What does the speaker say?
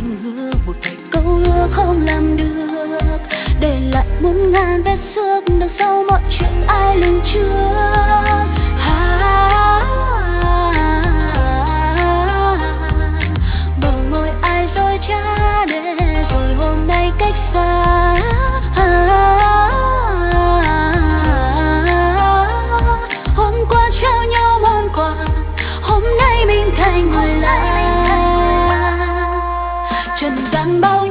anh hứa một vài câu hứa không làm được, để lại muôn ngàn vết xước đằng sau mọi chuyện ai lường trước. Bờ môi ai dối trá để rồi hôm nay cách xa. Hôm qua trao nhau món quà, hôm nay mình thành người lạ. Trần gian bao